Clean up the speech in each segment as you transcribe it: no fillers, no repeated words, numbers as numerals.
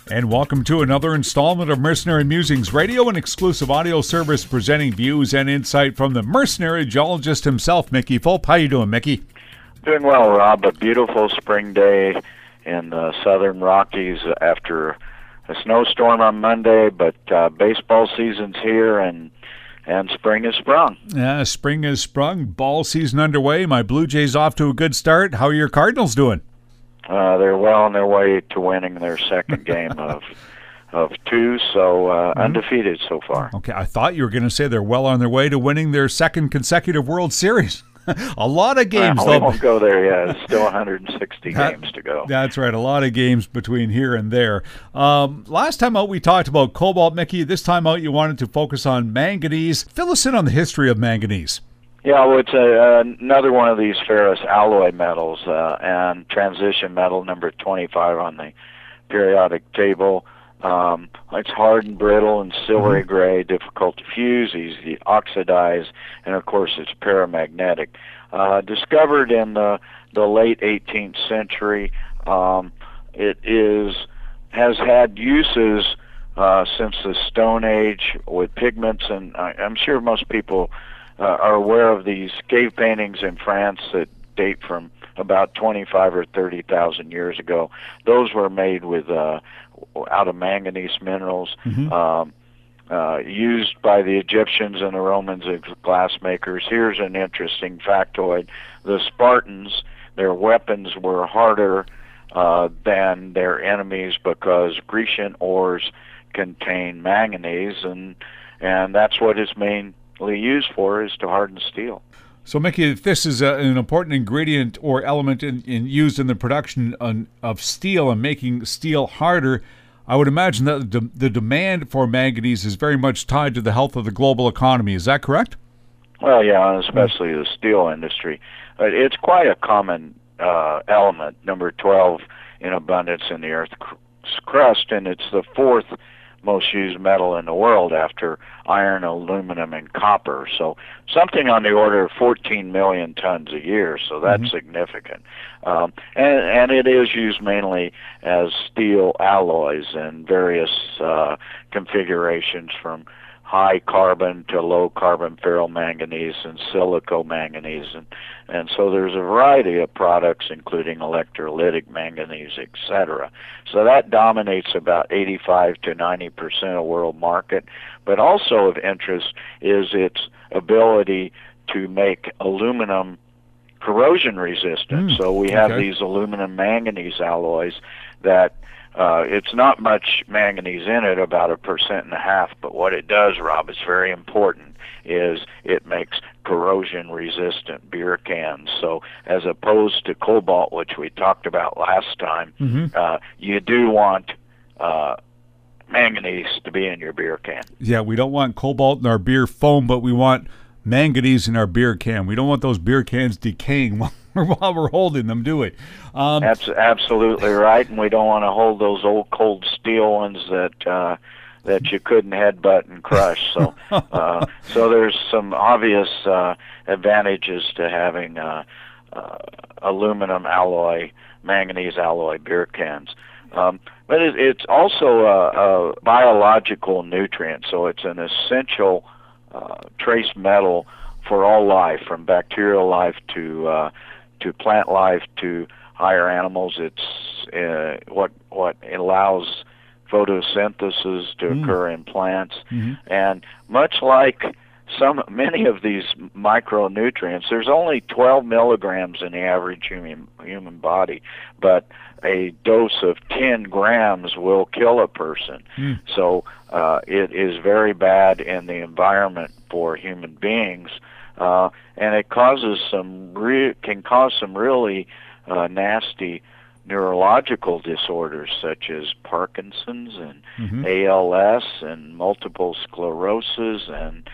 And welcome to another installment of Mercenary Musings Radio, an exclusive audio service presenting views and insight from the mercenary geologist himself, Mickey Fulp. How you doing, Mickey? Doing well, Rob. A beautiful spring day in the southern Rockies after a snowstorm on Monday, but baseball season's here and spring has sprung. Yeah, spring has sprung. Ball season underway. My Blue Jays off to a good start. How are your Cardinals doing? They're well on their way to winning their second game of two, so undefeated so far. Okay, I thought you were going to say they're well on their way to winning their second consecutive World Series. A lot of games. We won't go there yet. It's still 160 games to go. That's right. A lot of games between here and there. Last time out, we talked about cobalt, Mickey. This time out, you wanted to focus on manganese. Fill us in on the history of manganese. Yeah, well, it's another one of these ferrous alloy metals and transition metal number 25 on the periodic table. It's hard and brittle and silvery gray, difficult to fuse, easy to oxidize, and of course it's paramagnetic. Discovered in the late 18th century, it has had uses since the Stone Age with pigments, and I'm sure most people are aware of these cave paintings in France that date from about 25 or 30,000 years ago. Those were made with out of manganese minerals, used by the Egyptians and the Romans as glass makers. Here's an interesting factoid. The Spartans, their weapons were harder than their enemies because Grecian ores contain manganese, and that's what it's mainly used for, is to harden steel. So, Mickey, if this is an important ingredient or element used in the production of steel and making steel harder, I would imagine that the demand for manganese is very much tied to the health of the global economy. Is that correct? Well, yeah, especially the steel industry. It's quite a common element, number 12 in abundance in the Earth's crust, and it's the fourth most used metal in the world after iron, aluminum, and copper. So something on the order of 14 million tons a year, so that's significant. And it is used mainly as steel alloys in various configurations, from high carbon to low carbon ferromanganese and silicomanganese, and so there's a variety of products including electrolytic manganese, etc. So that dominates about 85 to 90% of world market, but also of interest is its ability to make aluminum corrosion resistant. So we have these aluminum manganese alloys that it's not much manganese in it, about 1.5%, but what it does, Rob, is very important, is it makes corrosion-resistant beer cans. So as opposed to cobalt, which we talked about last time, you do want manganese to be in your beer can. Yeah, we don't want cobalt in our beer foam, but we want manganese in our beer can. We don't want those beer cans decaying while we're holding them, do we? That's absolutely right, and we don't want to hold those old cold steel ones that you couldn't headbutt and crush. So, so there's some obvious advantages to having aluminum alloy, manganese alloy beer cans. But it's also a biological nutrient, so it's an essential trace metal for all life, from bacterial life to plant life to higher animals. It's what allows photosynthesis to occur in plants, and much like many of these micronutrients, there's only 12 milligrams in the average human body, but a dose of 10 grams will kill a person. So it is very bad in the environment for human beings, and it causes can cause some really nasty neurological disorders such as Parkinson's and ALS and multiple sclerosis and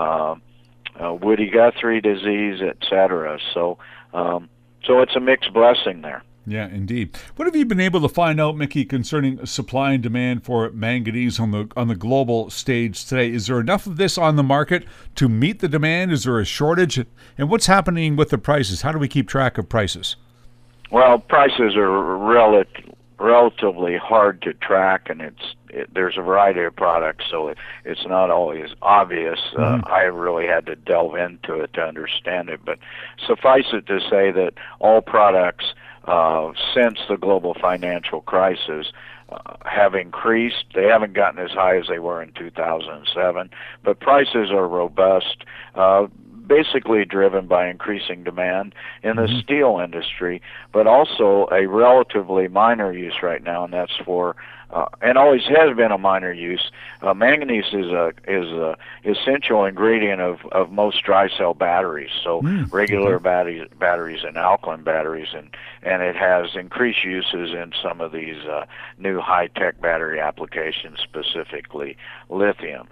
Woody-Guthrie disease, etc. So it's a mixed blessing there. Yeah, indeed. What have you been able to find out, Mickey, concerning supply and demand for manganese on the global stage today? Is there enough of this on the market to meet the demand? Is there a shortage? And what's happening with the prices? How do we keep track of prices? Well, prices are relatively hard to track, and there's a variety of products, so it's not always obvious. I really had to delve into it to understand it, but suffice it to say that all products since the global financial crisis have increased. They haven't gotten as high as they were in 2007, but prices are robust, basically driven by increasing demand in the steel industry, but also a relatively minor use right now, and that's for and always has been a minor use. Manganese is a essential ingredient of most dry cell batteries, so regular batteries and alkaline batteries, and it has increased uses in some of these new high-tech battery applications, specifically lithium.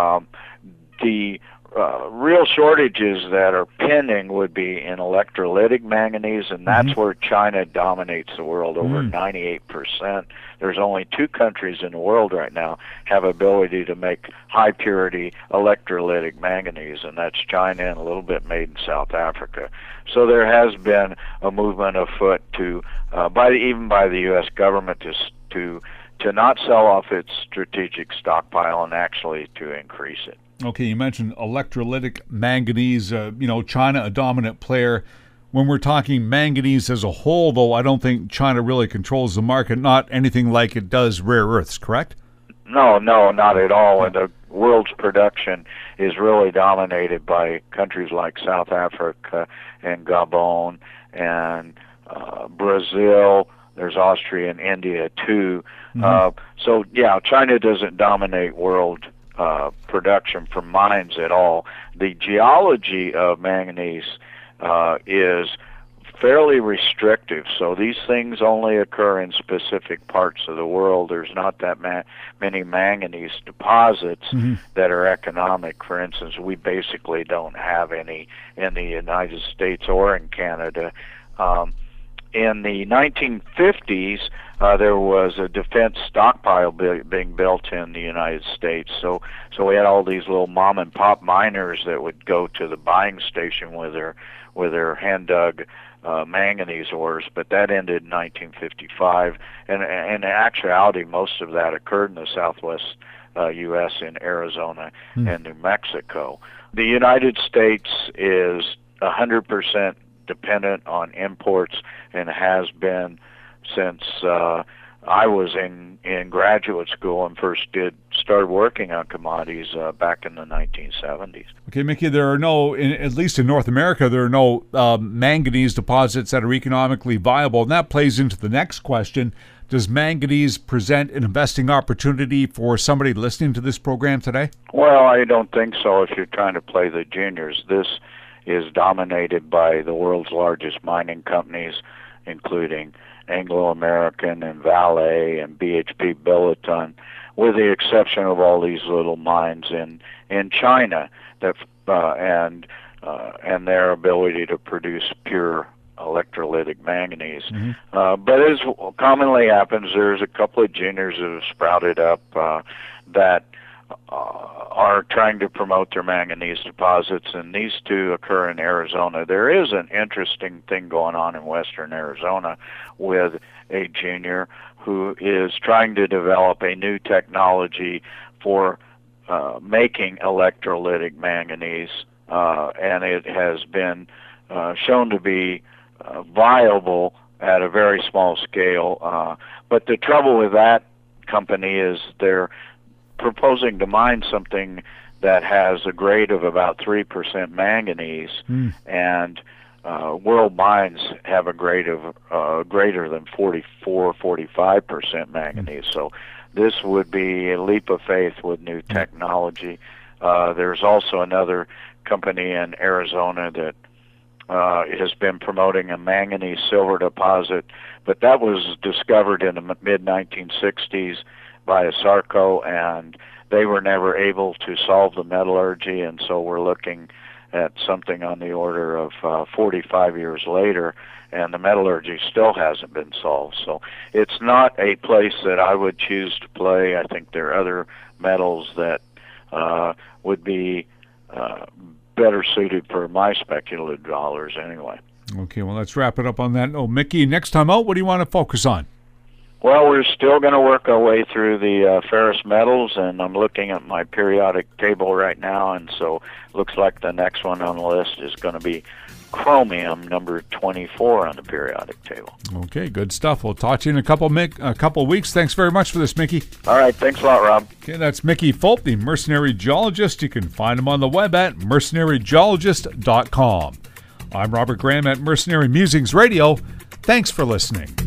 The real shortages that are pending would be in electrolytic manganese, and that's where China dominates the world, over 98%. There's only 2 countries in the world right now have ability to make high purity electrolytic manganese, and that's China and a little bit made in South Africa. So there has been a movement afoot to, even by the U.S. government, to not sell off its strategic stockpile and actually to increase it. Okay, you mentioned electrolytic manganese, China a dominant player. When we're talking manganese as a whole, though, I don't think China really controls the market, not anything like it does rare earths, correct? No, not at all. And the world's production is really dominated by countries like South Africa and Gabon and Brazil. There's Austria and India, too. So, China doesn't dominate world production from mines at all. The geology of manganese is fairly restrictive, so these things only occur in specific parts of the world. There's not that many manganese deposits that are economic. For instance, we basically don't have any in the United States or in Canada. In the 1950s, there was a defense stockpile being built in the United States. So we had all these little mom and pop miners that would go to the buying station with their hand dug manganese ores. But that ended in 1955, and in actuality, most of that occurred in the Southwest U.S. in Arizona and New Mexico. The United States is 100% dependent on imports and has been since I was in graduate school and first started working on commodities back in the 1970s. Okay, Mickey, there are no, at least in North America, there are no manganese deposits that are economically viable, and that plays into the next question. Does manganese present an investing opportunity for somebody listening to this program today? Well, I don't think so if you're trying to play the juniors. This is dominated by the world's largest mining companies, including Anglo American and Vale and BHP Billiton, with the exception of all these little mines in China that and their ability to produce pure electrolytic manganese. But as commonly happens, there's a couple of juniors that have sprouted up that are trying to promote their manganese deposits, and these 2 occur in Arizona. There is an interesting thing going on in western Arizona with a junior who is trying to develop a new technology for making electrolytic manganese, and it has been shown to be viable at a very small scale. But the trouble with that company is they're proposing to mine something that has a grade of about 3% manganese, and world mines have a grade of greater than 45% manganese. So this would be a leap of faith with new technology. There's also another company in Arizona that has been promoting a manganese silver deposit, but that was discovered in the mid-1960s by ASARCO, and they were never able to solve the metallurgy, and so we're looking at something on the order of 45 years later, and the metallurgy still hasn't been solved. So it's not a place that I would choose to play. I think there are other metals that would be better suited for my speculative dollars anyway. Okay, well, let's wrap it up on that. Oh, Mickey, next time out, what do you want to focus on? Well, we're still going to work our way through the ferrous metals, and I'm looking at my periodic table right now, and so looks like the next one on the list is going to be chromium, number 24 on the periodic table. Okay, good stuff. We'll talk to you in a couple weeks. Thanks very much for this, Mickey. All right, thanks a lot, Rob. Okay, that's Mickey Fulp, the Mercenary Geologist. You can find him on the web at mercenarygeologist.com. I'm Robert Graham at Mercenary Musings Radio. Thanks for listening.